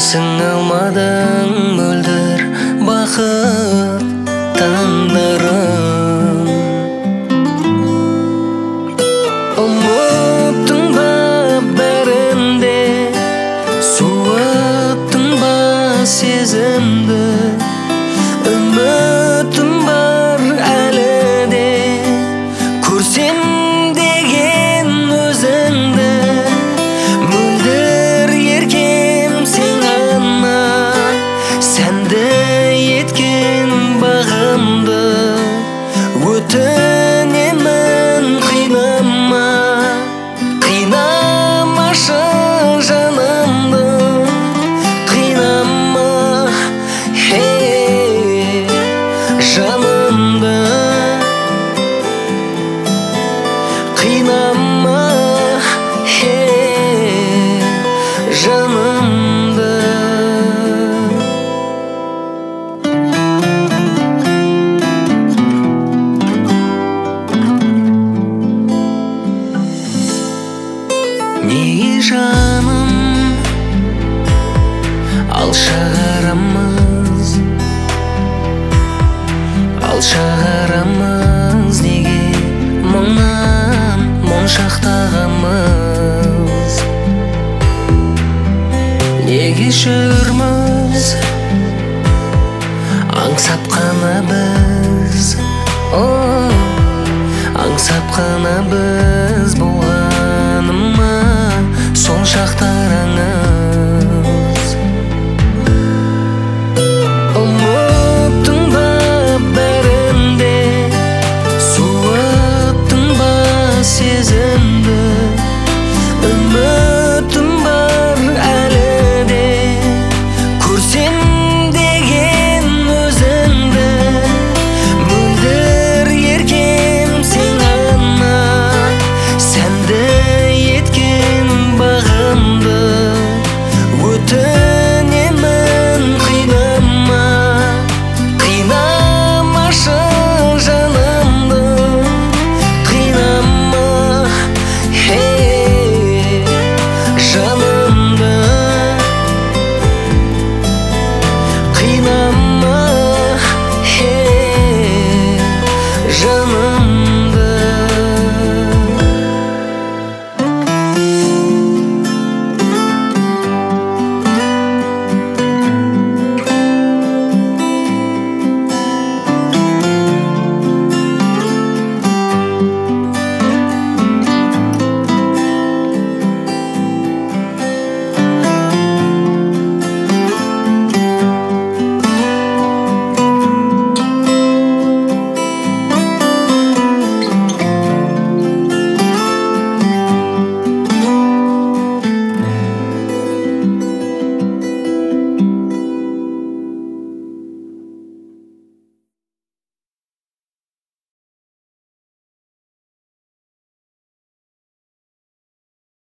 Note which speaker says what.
Speaker 1: Сыңылмадың мөлдір бақыт таңдарым. Ұмыттың ба бәрінде, суыттың ба сезімді. Үмітім бар әлі де, көрсем деген өзіңді. Мөлдір еркем сен ғана, сәнді еткен бағымды. Өтінемін қинама, қинамашы жанымды. Қинама, жанымды. Қинама, жанымды. Неге жаным алшағарамыз, алшағарамыз, неге мұңнан моншақтағамыз. Неге жүрміз аңсап қана біз, аңсап қана біз.